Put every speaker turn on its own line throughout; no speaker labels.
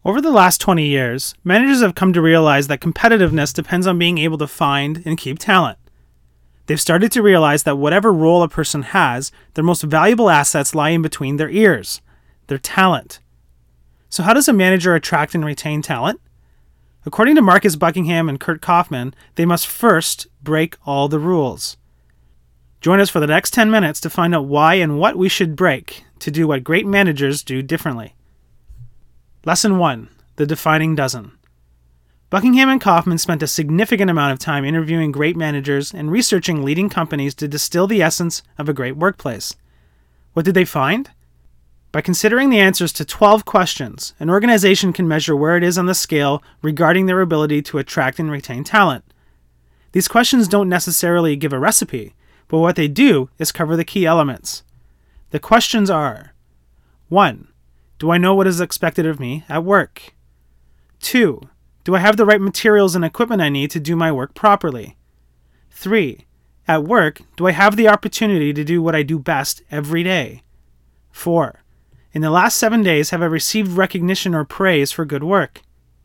Over the last 20 years, managers have come to realize that competitiveness depends on being able to find and keep talent. They've started to realize that whatever role a person has, their most valuable assets lie in between their ears, their talent. So how does a manager attract and retain talent? According to Marcus Buckingham and Kurt Kaufman, they must first break all the rules. Join us for the next 10 minutes to find out why and what we should break to do what great managers do differently. Lesson 1. The Defining Dozen. Buckingham and Kaufman spent a significant amount of time interviewing great managers and researching leading companies to distill the essence of a great workplace. What did they find? By considering the answers to 12 questions, an organization can measure where it is on the scale regarding their ability to attract and retain talent. These questions don't necessarily give a recipe, but what they do is cover the key elements. The questions are: 1. Do I know what is expected of me at work? 2. Do I have the right materials and equipment I need to do my work properly? 3. At work, do I have the opportunity to do what I do best every day? 4. In the last 7 days, have I received recognition or praise for good work?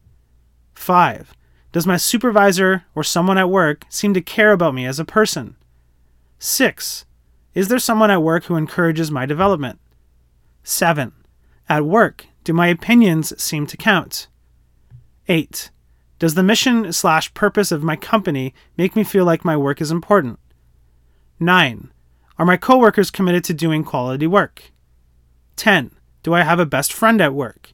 5. Does my supervisor or someone at work seem to care about me as a person? 6. Is there someone at work who encourages my development? 7. At work, do my opinions seem to count? 8. Does the mission/purpose of my company make me feel like my work is important? 9. Are my coworkers committed to doing quality work? 10. Do I have a best friend at work?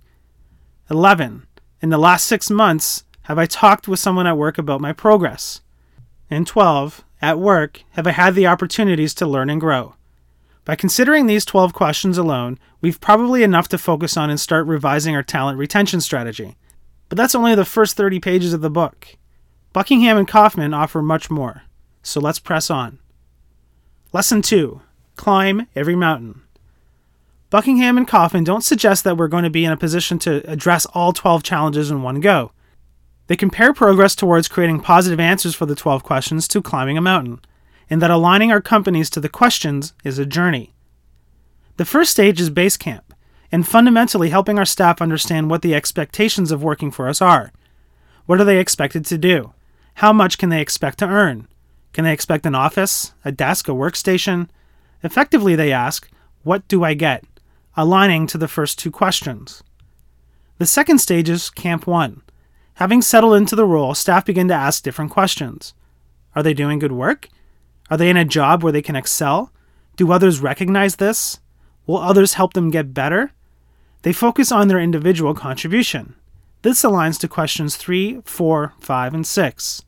11. In the last 6 months, have I talked with someone at work about my progress? And 12. At work, have I had the opportunities to learn and grow? By considering these 12 questions alone, we've probably enough to focus on and start revising our talent retention strategy. But that's only the first 30 pages of the book. Buckingham and Kaufman offer much more, so let's press on. Lesson 2. Climb every mountain. Buckingham and Kaufman don't suggest that we're going to be in a position to address all 12 challenges in one go. They compare progress towards creating positive answers for the 12 questions to climbing a mountain, and that aligning our companies to the questions is a journey. The first stage is base camp, and fundamentally helping our staff understand what the expectations of working for us are. What are they expected to do? How much can they expect to earn? Can they expect an office, a desk, a workstation? Effectively, they ask, what do I get? Aligning to the first 2 questions. The second stage is Camp 1. Having settled into the role, staff begin to ask different questions. Are they doing good work? Are they in a job where they can excel? Do others recognize this? Will others help them get better? They focus on their individual contribution. This aligns to questions 3, 4, 5, and 6.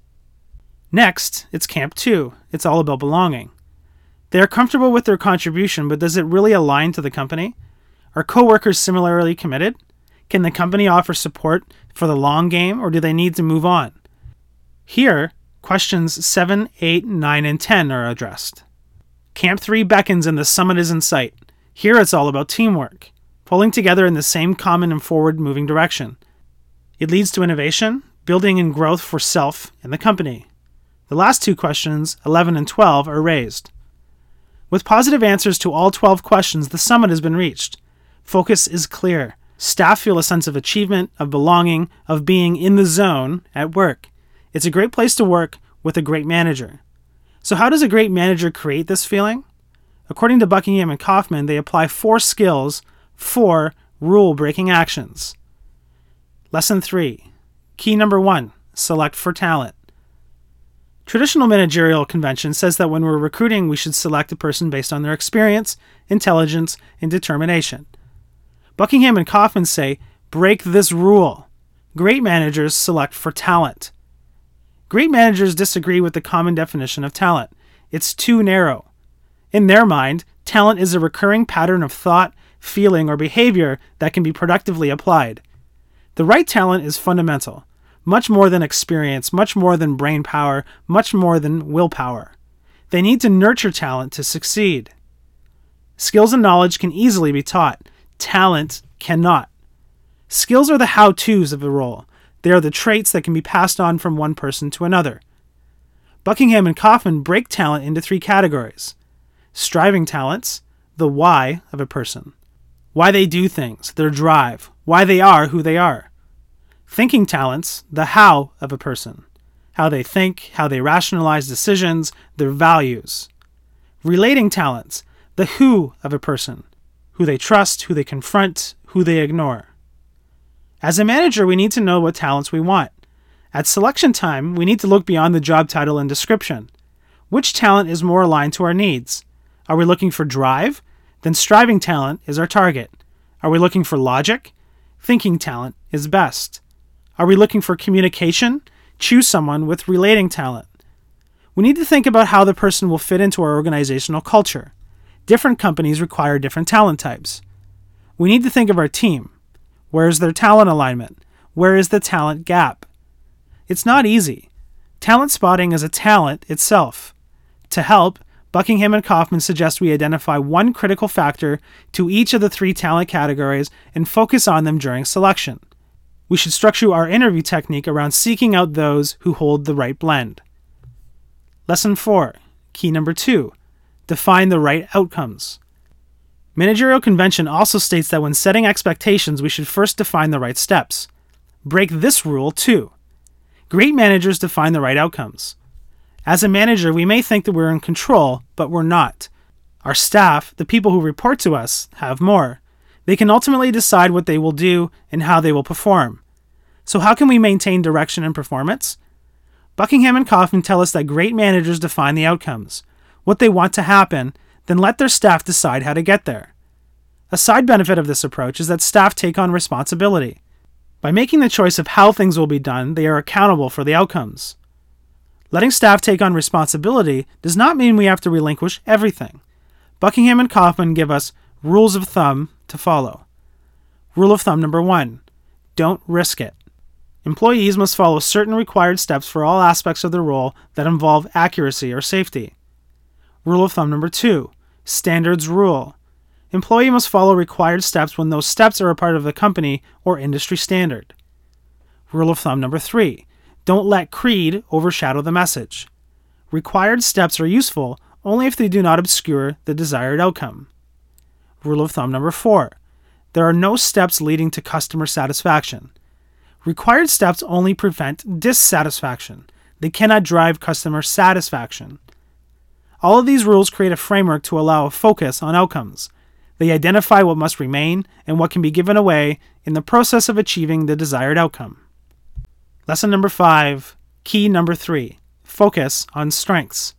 Next, it's Camp 2. It's all about belonging. They are comfortable with their contribution, but does it really align to the company? Are coworkers similarly committed? Can the company offer support for the long game, or do they need to move on? Here, questions 7, 8, 9, and 10 are addressed. Camp 3 beckons and the summit is in sight. Here it's all about teamwork, pulling together in the same common and forward-moving direction. It leads to innovation, building and growth for self and the company. The last 2 questions, 11 and 12, are raised. With positive answers to all 12 questions, the summit has been reached. Focus is clear. Staff feel a sense of achievement, of belonging, of being in the zone at work. It's a great place to work with a great manager. So how does a great manager create this feeling? According to Buckingham and Kaufman, they apply 4 skills, 4 rule-breaking actions. Lesson 3. Key number 1. Select for talent. Traditional managerial convention says that when we're recruiting, we should select a person based on their experience, intelligence, and determination. Buckingham and Kaufman say, break this rule. Great managers select for talent. Great managers disagree with the common definition of talent. It's too narrow. In their mind, talent is a recurring pattern of thought, feeling, or behavior that can be productively applied. The right talent is fundamental. Much more than experience, much more than brain power, much more than willpower. They need to nurture talent to succeed. Skills and knowledge can easily be taught. Talent cannot. Skills are the how-tos of a role. They are the traits that can be passed on from one person to another. Buckingham and Kaufman break talent into 3 categories. Striving talents, the why of a person. Why they do things, their drive, why they are who they are. Thinking talents, the how of a person. How they think, how they rationalize decisions, their values. Relating talents, the who of a person. Who they trust, who they confront, who they ignore. As a manager, we need to know what talents we want. At selection time, we need to look beyond the job title and description. Which talent is more aligned to our needs? Are we looking for drive? Then striving talent is our target. Are we looking for logic? Thinking talent is best. Are we looking for communication? Choose someone with relating talent. We need to think about how the person will fit into our organizational culture. Different companies require different talent types. We need to think of our team. Where is their talent alignment? Where is the talent gap? It's not easy. Talent spotting is a talent itself. To help, Buckingham and Kaufman suggest we identify one critical factor to each of the 3 talent categories and focus on them during selection. We should structure our interview technique around seeking out those who hold the right blend. Lesson 4, key number 2, define the right outcomes. Managerial convention also states that when setting expectations, we should first define the right steps. Break this rule too. Great managers define the right outcomes. As a manager, we may think that we're in control, but we're not. Our staff, the people who report to us, have more. They can ultimately decide what they will do and how they will perform. So how can we maintain direction and performance? Buckingham and Kaufman tell us that great managers define the outcomes, what they want to happen, then let their staff decide how to get there. A side benefit of this approach is that staff take on responsibility. By making the choice of how things will be done, they are accountable for the outcomes. Letting staff take on responsibility does not mean we have to relinquish everything. Buckingham and Kaufman give us rules of thumb to follow. Rule of thumb number 1, don't risk it. Employees must follow certain required steps for all aspects of the role that involve accuracy or safety. Rule of thumb number 2, standards rule. Employee must follow required steps when those steps are a part of the company or industry standard. Rule of thumb number 3, don't let creed overshadow the message. Required steps are useful only if they do not obscure the desired outcome. Rule of thumb number 4, there are no steps leading to customer satisfaction. Required steps only prevent dissatisfaction. They cannot drive customer satisfaction. All of these rules create a framework to allow a focus on outcomes. They identify what must remain and what can be given away in the process of achieving the desired outcome. Lesson number 5, key number 3, focus on strengths.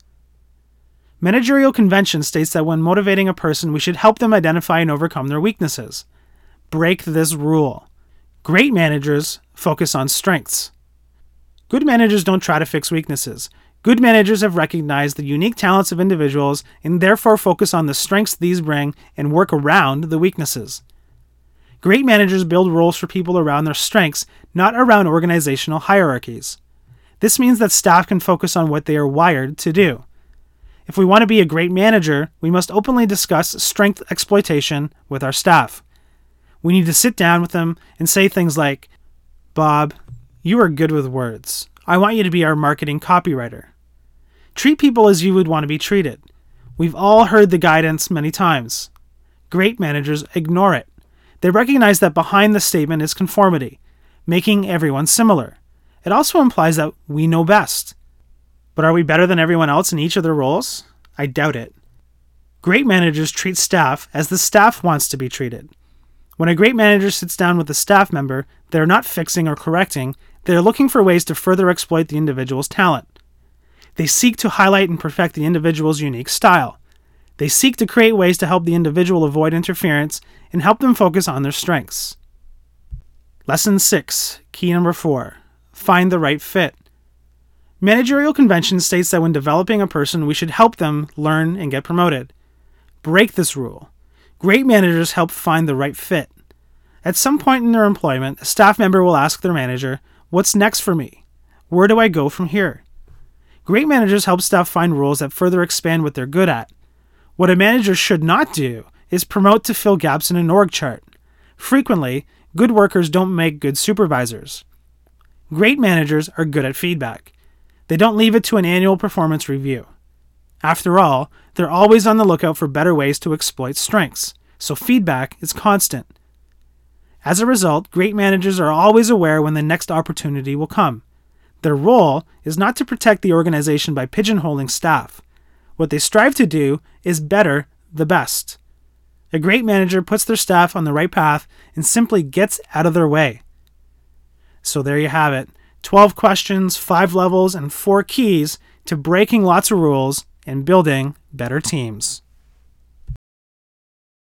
Managerial convention states that when motivating a person, we should help them identify and overcome their weaknesses. Break this rule. Great managers focus on strengths. Good managers don't try to fix weaknesses. Good managers have recognized the unique talents of individuals and therefore focus on the strengths these bring and work around the weaknesses. Great managers build roles for people around their strengths, not around organizational hierarchies. This means that staff can focus on what they are wired to do. If we want to be a great manager, we must openly discuss strength exploitation with our staff. We need to sit down with them and say things like, "Bob, you are good with words. I want you to be our marketing copywriter." Treat people as you would want to be treated. We've all heard the guidance many times. Great managers ignore it. They recognize that behind the statement is conformity, making everyone similar. It also implies that we know best. But are we better than everyone else in each of their roles? I doubt it. Great managers treat staff as the staff wants to be treated. When a great manager sits down with a staff member, they're not fixing or correcting, they're looking for ways to further exploit the individual's talent. They seek to highlight and perfect the individual's unique style. They seek to create ways to help the individual avoid interference and help them focus on their strengths. Lesson 6, key number 4, find the right fit. Managerial convention states that when developing a person, we should help them learn and get promoted. Break this rule. Great managers help find the right fit. At some point in their employment, a staff member will ask their manager, "What's next for me? Where do I go from here?" Great managers help staff find roles that further expand what they're good at. What a manager should not do is promote to fill gaps in an org chart. Frequently, good workers don't make good supervisors. Great managers are good at feedback. They don't leave it to an annual performance review. After all, they're always on the lookout for better ways to exploit strengths, so feedback is constant. As a result, great managers are always aware when the next opportunity will come. Their role is not to protect the organization by pigeonholing staff. What they strive to do is better the best. A great manager puts their staff on the right path and simply gets out of their way. So there you have it. 12 questions, 5 levels, and 4 keys to breaking lots of rules and building better teams.